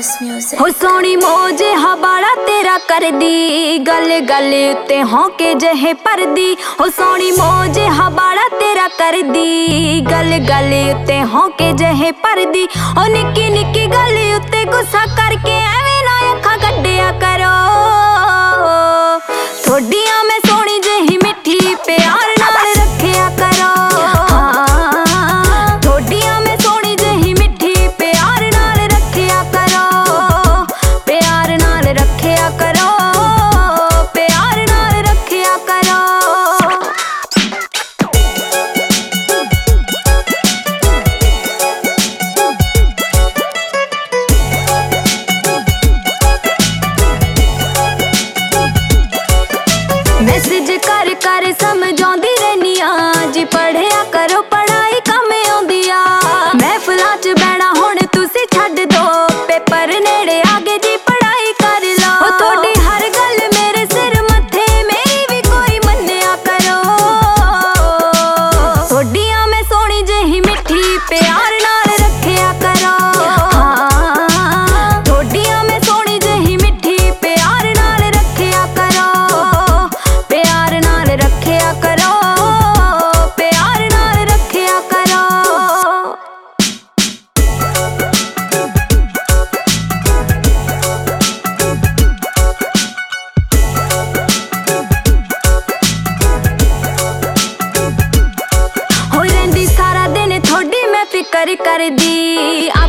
हो सोनी मौज हवाड़ा तेरा कर दी, गल गल उत्ते होके जहे पर दी। हो सोनी मौज हवाड़ा तेरा कर दी, गल गल उत्ते होके जहे पर दी। ओ निक्की निक्की गल उत्ते गुस्सा करके एवें ना अखां कड्डिया करो। थोड़ियां मैं सोनी जही मिठी प्यार नाल रखिया करो। मैसेज कर कर समझाउंदी रहनी आ जी, पढ़िया करो पढ़ाई कम आउंदी आ। महफिलां च बैणा हुण तुसी छड्ड दो, पेपर नेड़े आगे जी पढ़ाई कर लो। थोड़ी हर गल मेरे सिर मत्थे मेरी भी कोई मन्निया करो। थोड़ियां मैं सोनी जही मिठी प्यार नाल रखिया करो। थोड़ियां मैं सोनी जही मिठी प्यार नाल रखिया करो। प्यार नाल रखिया करो, प्यार नाल रखिया करो। हो रहिंदी सारा दिन थोड़ी मैं फिकर कर दी।